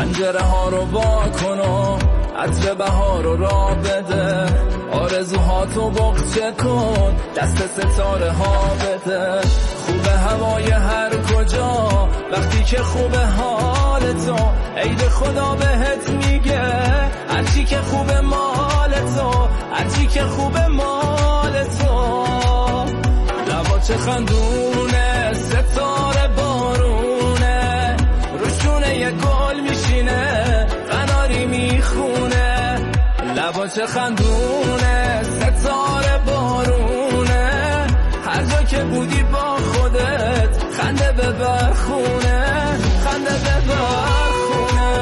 پنجره ها رو وا کن و عطر بهار رو را بده، آرزوهاتو بغچه کن دست ستاره ها بده. خوب هوای هر کجا وقتی که خوب حال تو، عید خدا بهت میگه هرچی که خوب مال تو، هرچی که خوب مال تو. لبا چه خندونه ستاره بارونه، روشونه یه گل میشینه قناری میخونه. لبا چه خندونه ستاره بارونه، هر جا که بودی با خودت خنده ببر خونه، خنده ببر خونه.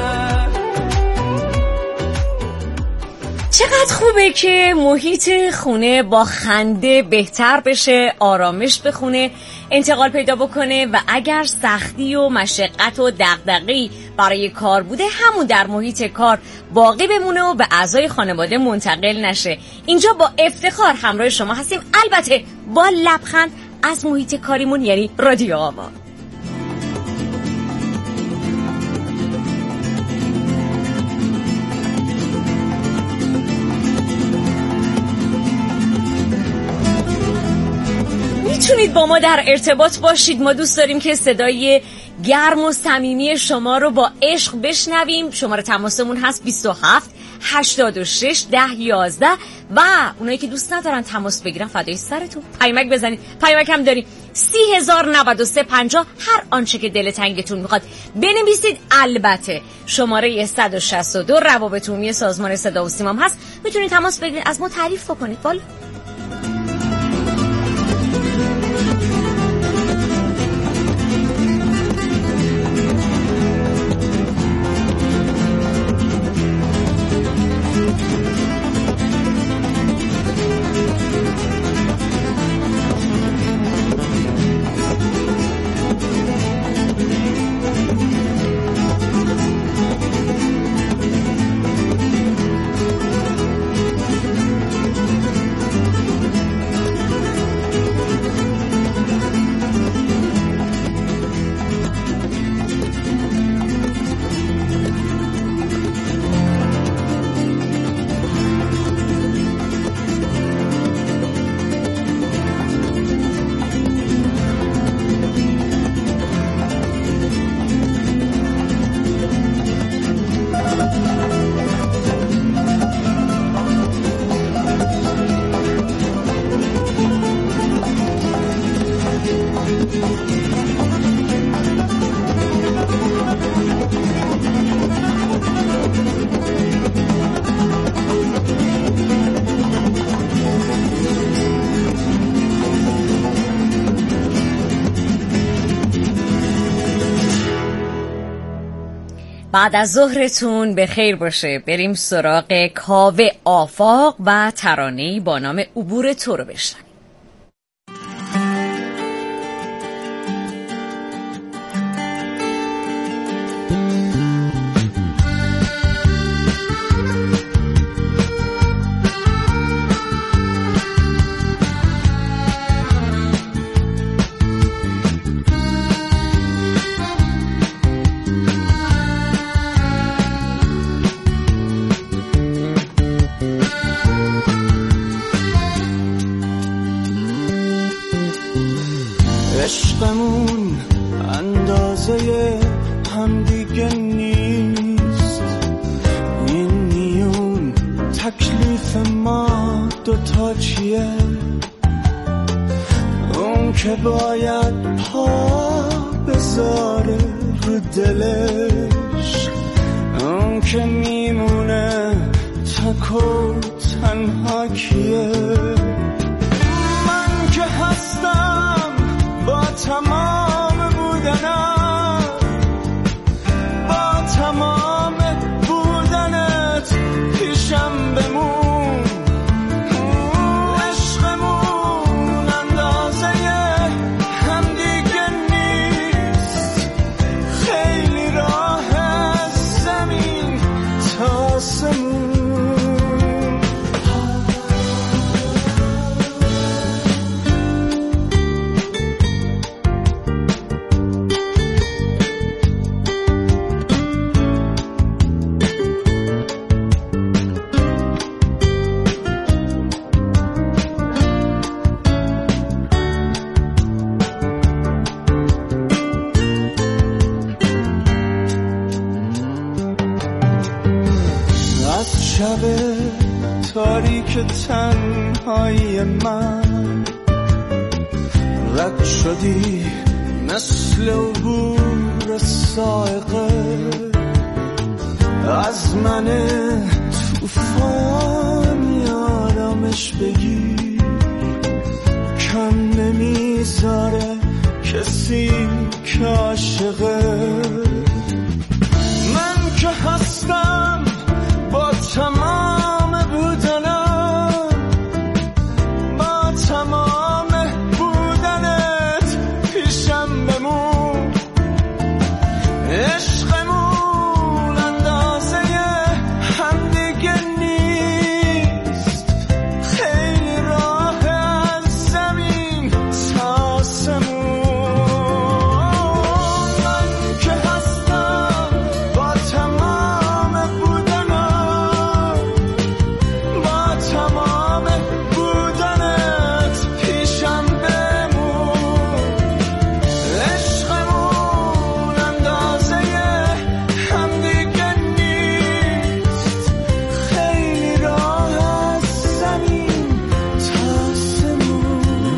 چقدر خوبه که محیط خونه با خنده بهتر بشه، آرامش بخونه، انتقال پیدا بکنه و اگر سختی و مشقت و دغدغه‌ای برای کار بوده همون در محیط کار باقی بمونه و به اعضای خانواده منتقل نشه. اینجا با افتخار همراه شما هستیم، البته با لبخند از محیط کاریمون، یعنی رادیو آوا. میتونید با ما در ارتباط باشید، ما دوست داریم که صدای گرم و صمیمی شما رو با عشق بشنویم. شماره تماسمون هست 27 86 10 11 و اونایی که دوست ندارن تماس بگیرن فدای سرتون پیامک بزنید. پیامک هم داریم 3093 50 هر آنچه که دل تنگتون میخواد بنویسید. البته شماره 162 روابط عمومی سازمان صدا و سیما هست، میتونید تماس بگیرید، از ما تعریف بکنید. والا بعد از ظهرتون به خیر باشه. بریم سراغ کاوه آفاق و ترانه‌ای با نام عبور تو رو بشنویم. عشقمون اندازه هم دیگه نیست، این میون تکلیف ما دوتا چیه؟ اون که باید پا بذاره رو دلش، اون که میمونه تک و تنها کیه؟ من که هستم با تمام بودنم، با تمام بودنت پیشم بمون. عشقمون اندازه هم دیگه نیست، خیلی راه زمین تا آسمون. شب تاریک تنهایی من رد شدی مثل عبور سائقه از من توفانی آرامش بگیر کم نمیذاره کسی که عاشقه من که هستم با تمام بودنم با تمام بودنت پیشم بمون عشقمون اندازه همدیگه نیست خیلی راه از زمین تا آسمون من که هستم با تمام بودنم با تمام بودنت پیشم بمون عشقمون اندازه همدیگه نیست خیلی راه از زمین تا آسمون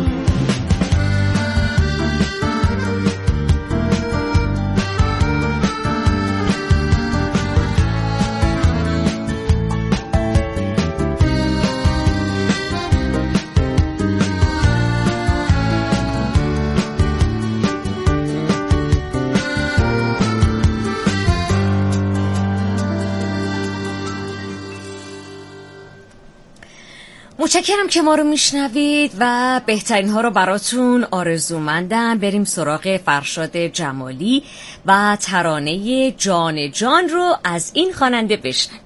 متشکرم که ما رو میشنوید و بهترین ها رو براتون آرزومندم. بریم سراغ فرشاد جمالی و ترانه جان جان رو از این خواننده بشنویم.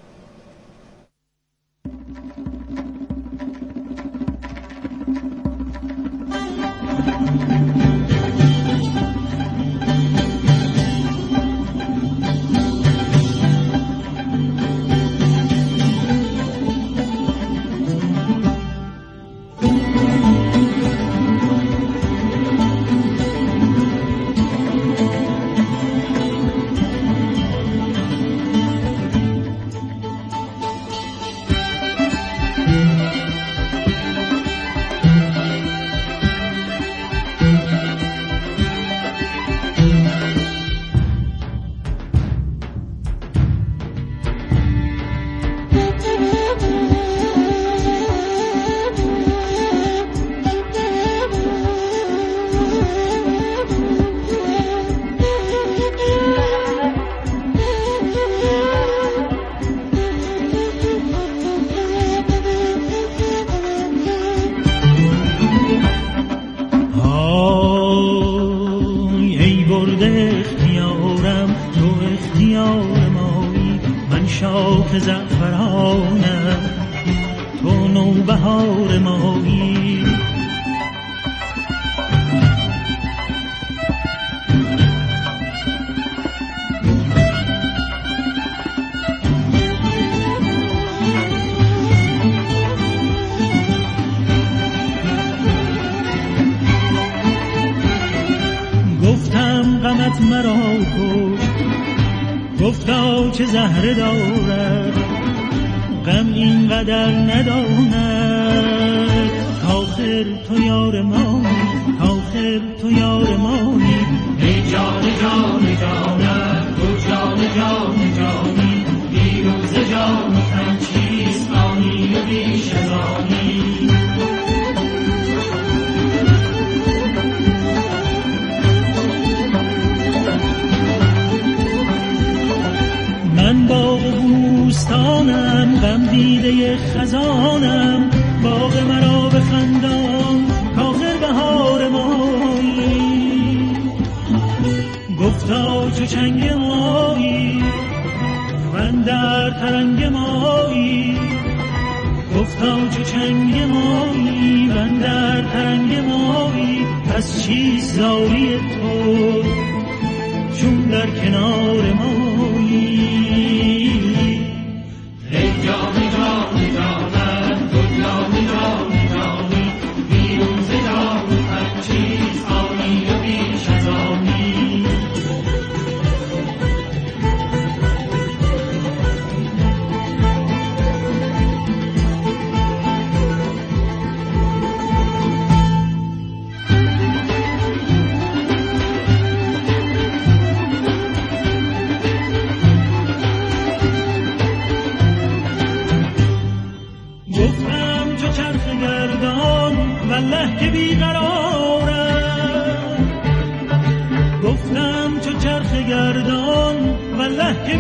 شاخ زعفرانم تو نوبهار مایی گفتم غمت مرا کش گفتا چه زهره دارد غم اینقدر نداند تاخر تو یار مانی تاخر تو یار مانی ای جان جان جانم تو جان جان جانی بیرون ز جان تن چیست آنی و بیش از آنی من باغ بوستانم غم دیده خزانم باغ مرا بخندان کاخر بهار مایی گفتا چو چنگ مایی من در ترنگ مایی گفتا چو چنگ مایی من در ترنگ مایی پس چیست زاری تو چون در کنار مایی ای جان جان جانم تو جان جان جانی بیرون ز جان هر چیز آنی و بیش از آنی والله که بیقرارم. گفتم چو چرخ گردان والله که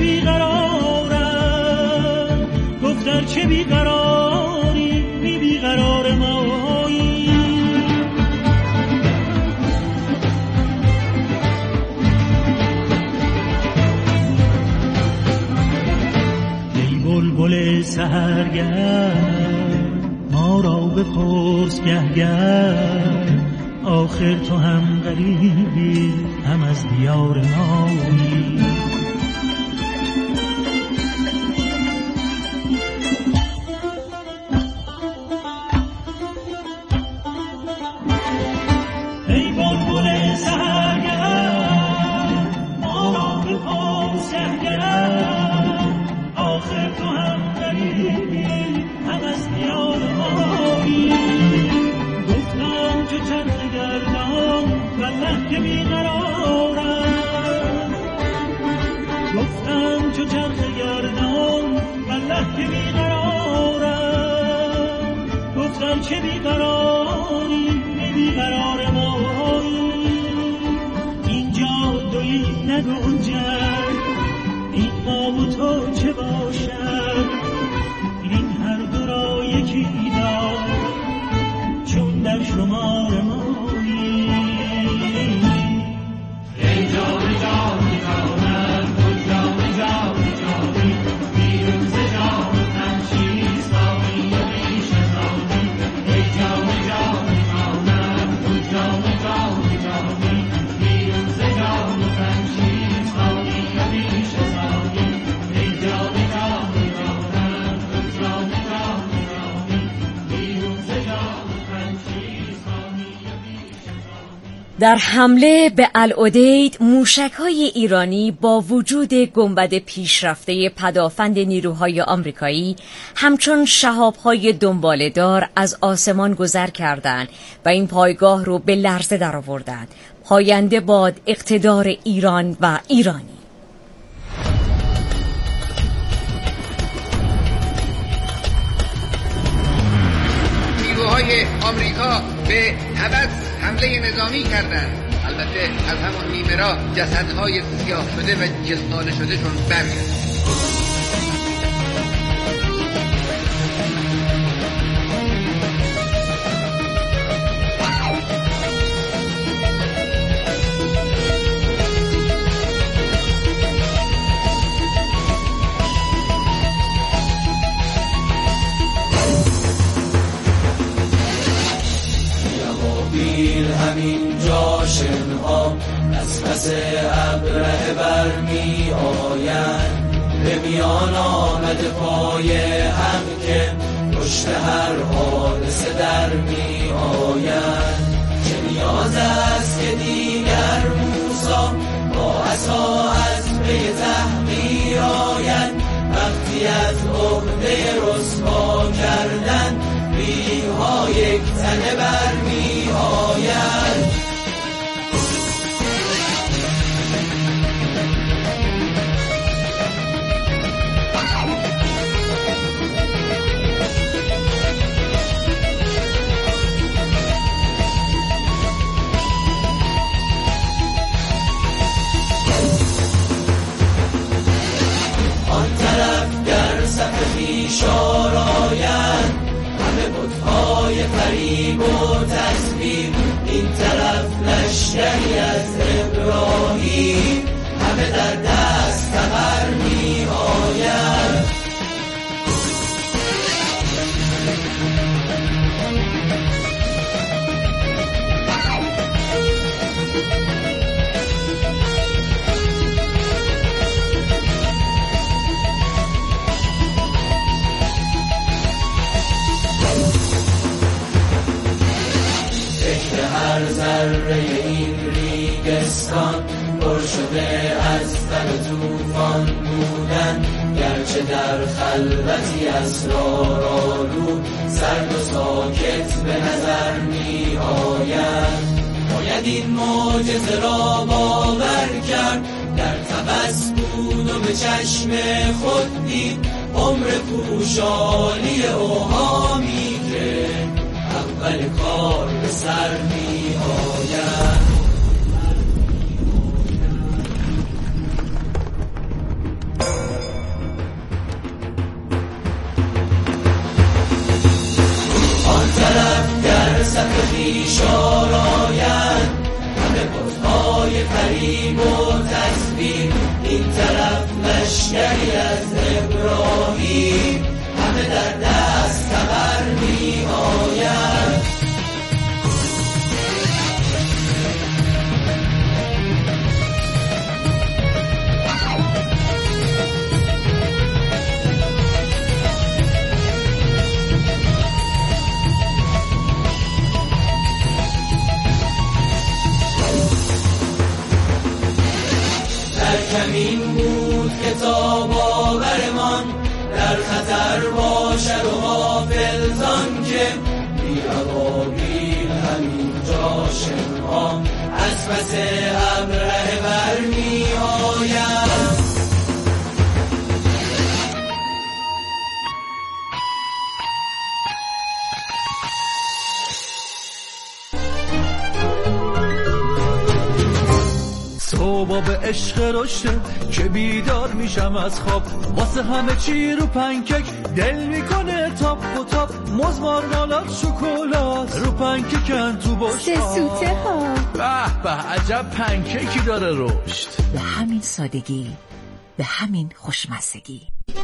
بیقرارم. گفتر چه بیقراری بی بیقرار مایی. ای بلبل سحرگرد ما را بپرس گهگر. آخر تو هم غریبی هم از دیار مایی. ای بلبل سحرگرد ما را بپرس گهگر. آخر تو هم غریبی هم از دیار مایی. گفتم چو چرخ گردان والله که بیقرارم. گفتم چو چرخ گردان والله که بیقرارم. گفتم چه بیقراری بی بیقرار مایی. اینجا دویی نگنجد این ما و تو چه باشد. این هر دو را یکی دار چون در شمار مایی. ای جان جان جانم تو جان جان جانی. بیرون ز جان تن چیستانی و بیش از آنی. ای جان جان جانم تو جان جان جانی. بیرون ز جان تن چیستانی و بیش از آنی. ای جان جان جانم تو جان جان جانی. بیرون ز جان در حمله به العدید موشک‌های ایرانی با وجود گنبد پیشرفته پدافند نیروهای آمریکایی همچون شهاب‌های دنباله‌دار از آسمان گذر کردند و این پایگاه رو به لرزه درآوردند. پاینده باد اقتدار ایران و ایرانی. نیروهای آمریکا به هدف حمله نظامی کردند. البته از همون نیمه راه جسدهای سیاه شده و جلدانه شده شون برگشت. همین جاشنها از پس ابره برمی آیند. به میان آمده پای هم که پشت هر حادثه در می آیند. چه نیاز است که دیگر موسی با عصا از پی تحقیر آید. وقتی از عهده رسوا کردن ریگ‌ها یک تنه برمی آید. آن طرف در صف خویش آرایند همه بت‌های فریب و تزویر. این طرف لشکری از ابراهیم همه در دست تبر می آید. هر ذره این ریگستان پر شده از تب طوفان بودن. گرچه در خلوتی اسرارآلود سرد و ساکت به نظر می آید. باید این معجزه را باور کرد. در تبس بود و به چشم خود دید عمر پوشالی اوهامی که اول کار به سر می آید. آن طرف گر صف خویش آرایند همه بت‌های فریب و تصویر، این طرف لشکری از ابراهیم همه در دست تبر می آیند. کمین بود کتاب آورمان، در خطر باشد و غافل زان که بی ابابیل همین جا شمعان از پس ابره برمی آید. صبح به عشق روشه که بیدار میشم از خواب، واسه همه چی رو پنکک دل میکنه تاپ و تاپ، موز مارمالاد شکلات رو پنککن تو بشقاب، سه سوته ها. به به عجب پنککی داره رشد. به همین سادگی، به همین خوشمزگی.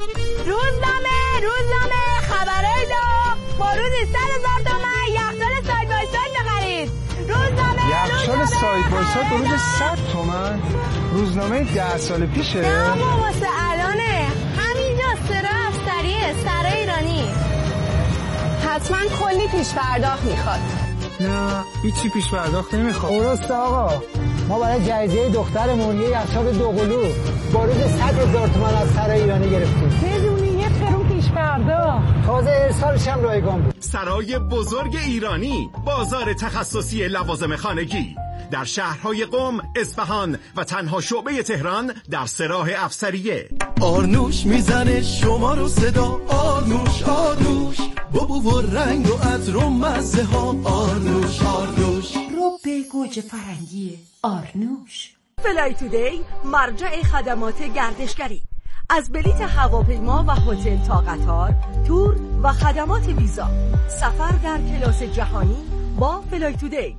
روزنامه خبرای دا با روزی 100,000 تومن یخچال ساید بای ساید بخرید. یخچال ساید بای ساید با روز 100 تومن؟ روزنامه 10 سال پیشه؟ نه ما واسه الانه، همینجا سرا افسریه، سرای ایرانی. حتما کلی پیش پرداخت میخواد. نه هیچی پیش پرداخت نمیخواد. درسته آقا، ما برای جایزه دخترمون یه یخچال دوقلو با روز 100,000 تومن از سرای ایرانی گرفتیم بدون یه قرون پیش پرداخت. تازه ارسالش هم رایگان بود. سرای بزرگ ایرانی، بازار تخصصی لوازم خانگی در شهرهای قم، اصفهان و تنها شعبه تهران در سراح افسریه. آرنوش میزنه شما رو صدا، آرنوش آرنوش، با بو و رنگ و عطر و مزه ها، آرنوش آرنوش، رو به گوجه فرنگی آرنوش. فلای تودی مرجع خدمات گردشگری، از بلیت هواپیما و هتل تا قطار، تور و خدمات ویزا، سفر در کلاس جهانی با فلای تودی.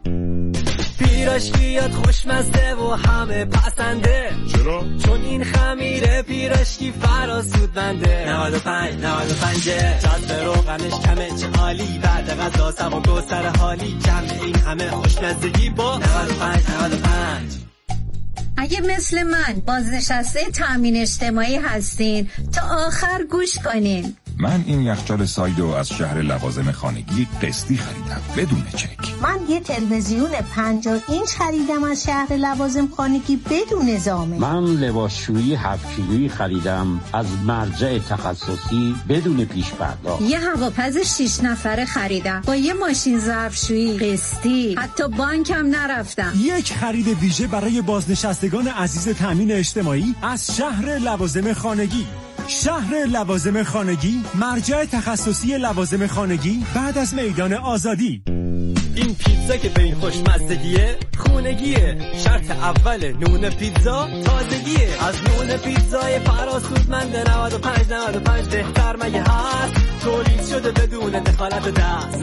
پیراشکیات خوشمزه و همه پسنده. چرا؟ چون این خمیره پیراشکی فراسود بنده. 95 جذب روغنش کمه چه عالی، بعد غذا سم و گوسر حالی، کم این همه خوشمزگی با 95. اگه مثل من بازنشسته تامین اجتماعی هستین تا آخر گوش کنین. من این یخچال سایدو از شهر لوازم خانگی قسطی خریدم بدون چک. من یه تلویزیون 50 اینچ خریدم از شهر لوازم خانگی بدون ضامن. من لباسشویی 7 کیلویی خریدم از مرجع تخصصی بدون پیش پرداخت. یه هواپز 6 نفره خریدم با یه ماشین ظرفشویی قسطی، حتی بانکم نرفتم. یک خرید ویژه برای بازنشستگان عزیز تامین اجتماعی از شهر لوازم خانگی. شهر لوازم خانگی، مرجع تخصصی لوازم خانگی بعد از میدان آزادی. این پیتزا که به این خوشمزگیه خونگیه، شرط اول نون پیتزا تازگیه. از نون پیتزای فراسودمند 95 بهتر مگه هست، تولید شده بدون دخالت دست.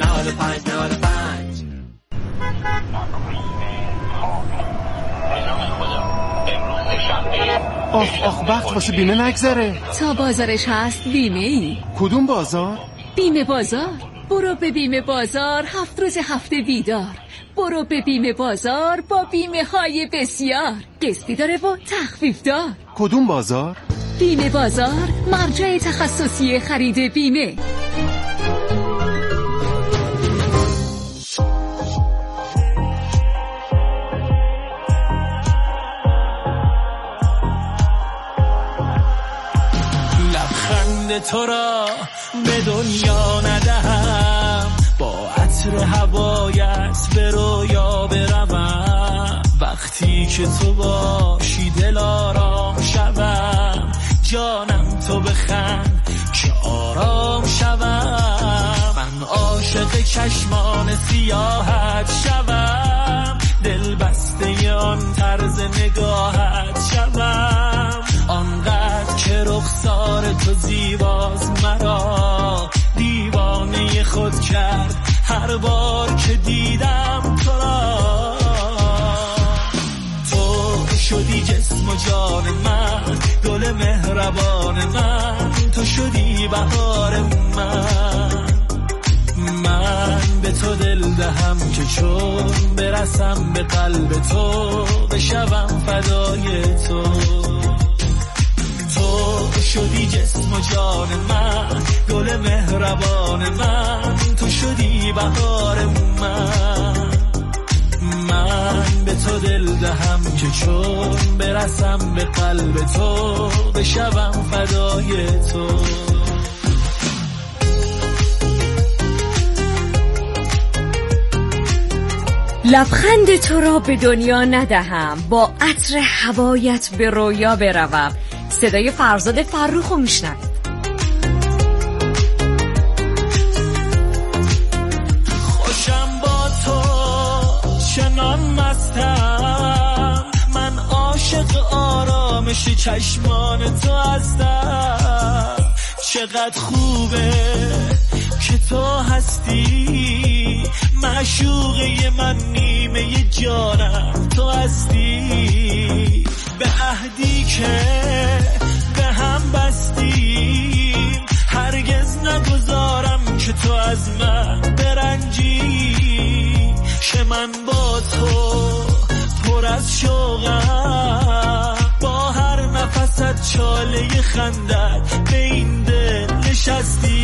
95 آخ وقت واسه بیمه نگذره. تا بازارش هست بیمه ای. کدوم بازار؟ بیمه بازار. برو به بیمه بازار 7 روز هفته بیدار. برو به بیمه بازار با بیمه های بسیار، قسطی داره و تخفیف دار. کدوم بازار؟ بیمه بازار، مرجع تخصصی خرید بیمه. تو را به دنیا ندهم، با عطر هوایت به رویا بروم. وقتی که تو باشی دل آرام شوم، جانم تو بخند که آرام شوم. من عاشق چشمان سیاحت شوم، دل بسته آن طرز نگاهت شوم، آنقدر که رخسار تو زیباست مرا دیوانه خود کرد هر بار که دیدم تو را. تو شدی جسم و جان من، گل مهربان من، تو شدی بهار من به تو دل دهم که چون برسم به قلب تو بشوم فدای تو. تو شدی جسم و جان من، گل مهربان من، تو شدی بهار من به تو دل دهم که چون برسم به قلب تو بشوم فدای تو. لبخند تو را به دنیا ندهم، با عطر هوایت به رویا بروم. صدای فرزاد فرخو میشنوید. خوشم با تو چنان مستم، من عاشق آرامش چشمان تو هستم. چقدر خوبه که تو هستی، معشوقه من، نیمه جانم تو هستی. به عهدی که به هم بستیم هرگز نگذارم که تو از من برنجی. که من با تو پر از شوقم، با هر نفست چاله خندت به این دل نشستی.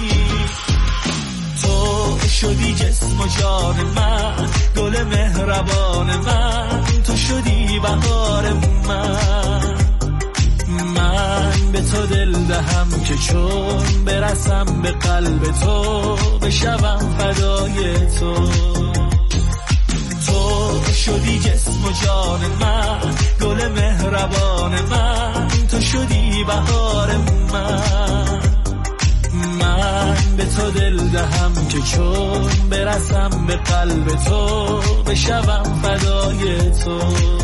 تو شدی جسم و جان من، گل مهربان من، تو شدی بهار من به تو دل دهم که چون برسم به قلب تو بشوم فدای تو. تو شدی جسم و جان من، گل مهربان من، تو شدی بهار من به تو دل دهم که چون برسم به قلب تو بشوم فدای تو.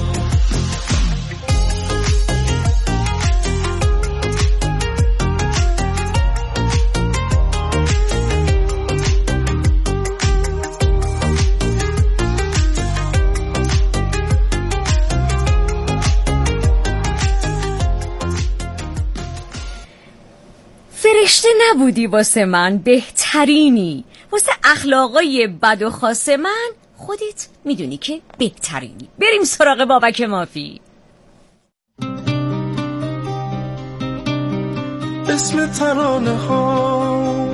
فرشته نبودی واسه من، بهترینی. واسه اخلاقای بد و خاص من خودت میدونی که بهترینی. بریم سراغ بابک مافی. اسم ترانه ها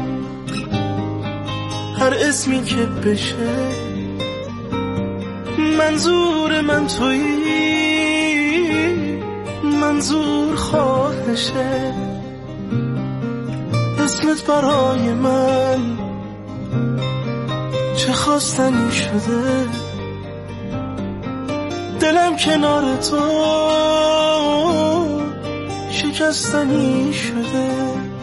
هر اسمی که بشه منظور من تویی، منظور خواهشه. اسمت برای من چه خواستنی شده، دلم کنار تو شکستنی شده.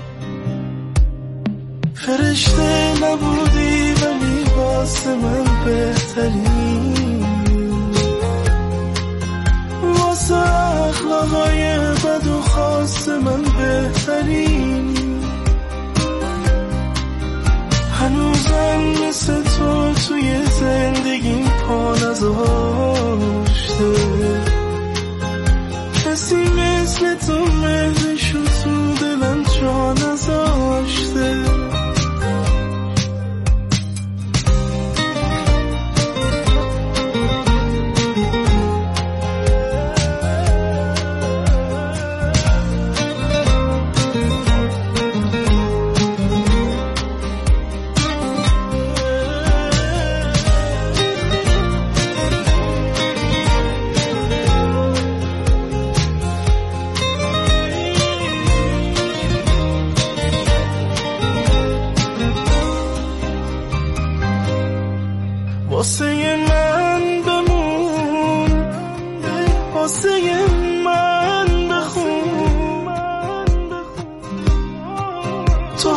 فرشته نبودی ولی واسه من بهترین، واسه اخلاقای بد و خاص من بهترین. هنوزم مثل تو توی زندگیم پا نذاشته، کسی مثل تو مهرشو تو دلم جا نذاشته.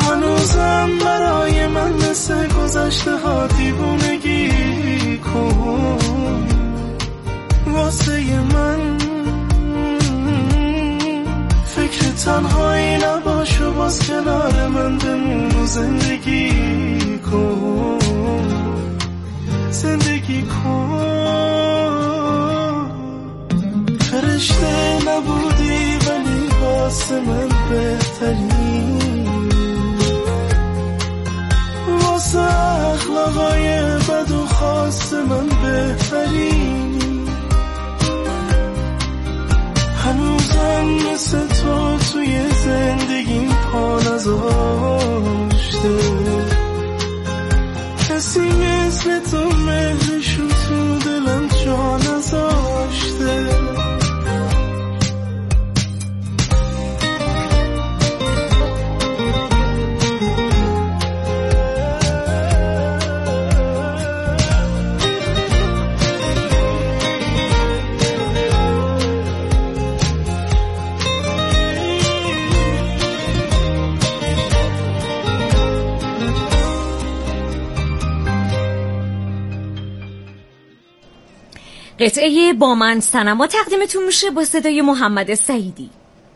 هنوزم برای من مثل گذشته ها دیوونگی کن واسه من فکر تنهایی نباش و باز کنار من بمون و زندگی کن زندگی کن فرشته نبودی ولی واسه من بهتری واسه اخلاقای بد و خاص من بهتری هنوزم مثل تو توی زندگیم پا نذاشته کسی مثل تو مهرشو تو دلم جا نذاشته قطعه با من صنما تقدیمتون میشه با صدای محمد سعیدی.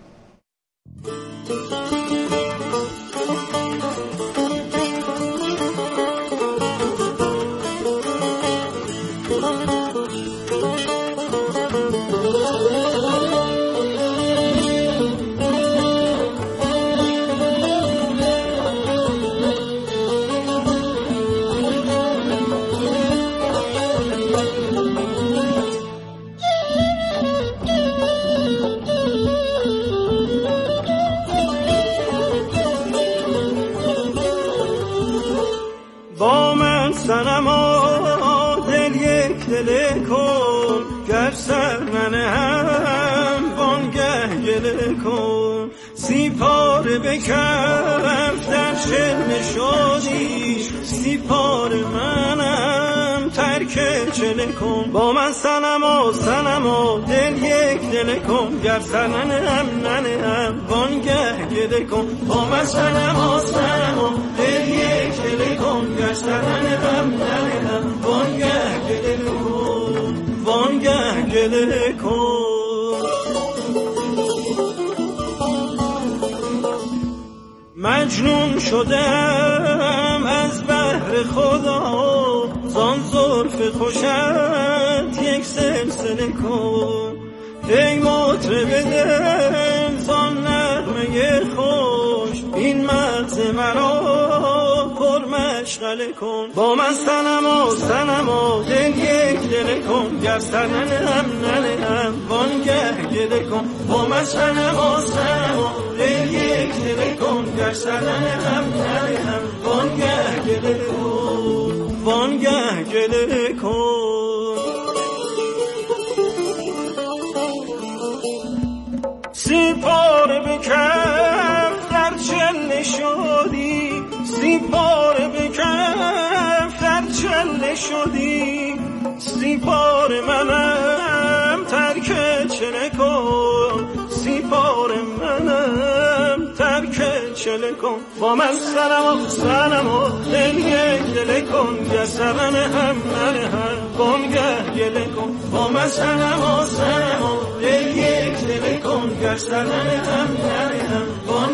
سیپاره بکرد در شلم شادی سیپاره منم ترک چله کن با من صنما صنما دل یک دل کن گر سننم ننم وانگه گله کن با من صنما صنما دل یک دل کن گر سننم ننم وانگه گله کن وانگه گله کن مجنون شدم از بحر خدا زان زلف خوشت یک سلسله کن ای مطرب دل زان نغمه خوش این مغز مرا پر مشغله کن با من صنما صنما دل یک دل کن گر سننم ننم وانگه گله کن با من صنما صنما دل یک دل کن گر سننم ننم وانگه گله کن وانگه گله کن سیپاره بکف در چله شدی سیپاره بکف در چله شدی سیپاره منم ترک چله کن سیپاره منم ترک چله کن با من صنما صنما دل یک دل کن گر سننم ننم وانگه گله کن با من صنما صنما دل یک دل کن گر سننم ننم